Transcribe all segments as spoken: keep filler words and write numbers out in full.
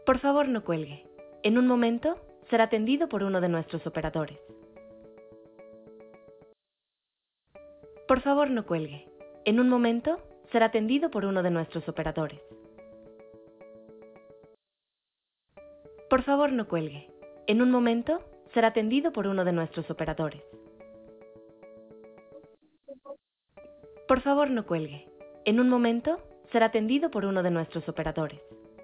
Por favor, no cuelgue. En un momento, será atendido por uno de nuestros operadores. Por favor, no cuelgue. En un momento, será atendido por uno de nuestros operadores. Por favor, no cuelgue. En un momento, será atendido por uno de nuestros operadores. Por favor, no cuelgue. En un momento, será atendido por uno de nuestros operadores.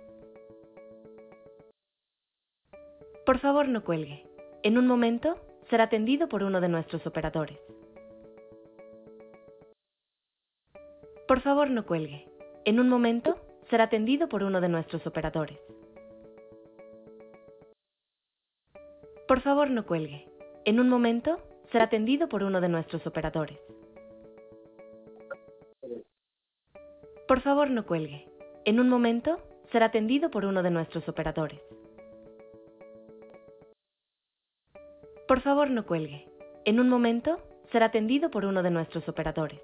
Por favor, no cuelgue. En un momento, será atendido por uno de nuestros operadores. Por favor, no cuelgue. En un momento, será atendido por uno de nuestros operadores. Por favor, no cuelgue. En un momento, será atendido por uno de nuestros operadores. Por favor, no cuelgue. En un momento, será atendido por uno de nuestros operadores. Por favor, no cuelgue. En un momento, será atendido por uno de nuestros operadores.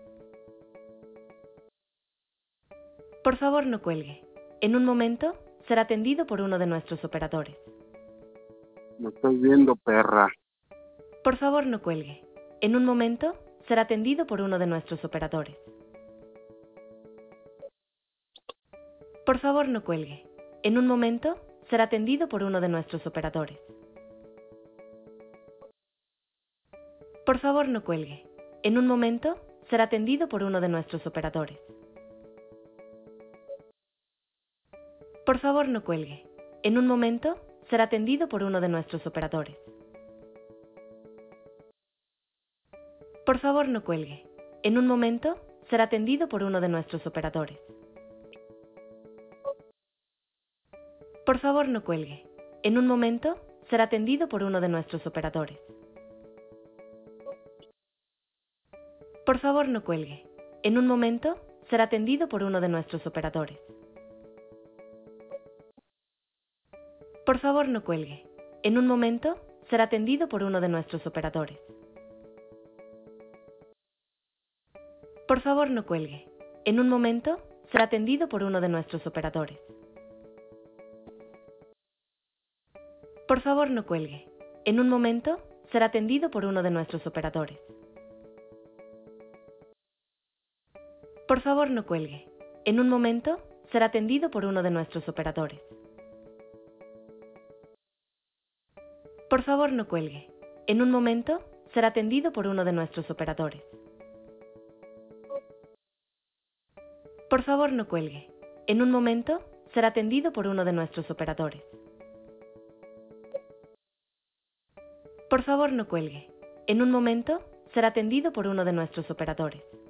Por favor, no cuelgue. En un momento, será atendido por uno de nuestros operadores. Lo estoy viendo, perra. Por favor, no cuelgue. En un momento, será atendido por uno de nuestros operadores. Por favor, no cuelgue. En un momento, será atendido por uno de nuestros operadores. Por favor, no cuelgue. En un momento, será atendido por uno de nuestros operadores. Por favor, no cuelgue. En un momento, será atendido por uno de nuestros operadores. Por favor, no cuelgue. En un momento, será atendido por uno de nuestros operadores. Por favor, no cuelgue. En un momento, será atendido por uno de nuestros operadores. Por favor, no cuelgue. En un momento, será atendido por uno de nuestros operadores. Por favor, no cuelgue. En un momento, será atendido por uno de nuestros operadores. Por favor, no cuelgue. En un momento, será atendido por uno de nuestros operadores. Por favor, no cuelgue. En un momento, será atendido por uno de nuestros operadores. Por favor, no cuelgue. En un momento, será atendido por uno de nuestros operadores. Por favor, no cuelgue. En un momento, será atendido por uno de nuestros operadores. Por favor, no cuelgue. En un momento, será atendido por uno de nuestros operadores. Por favor, no cuelgue. En un momento, será atendido por uno de nuestros operadores.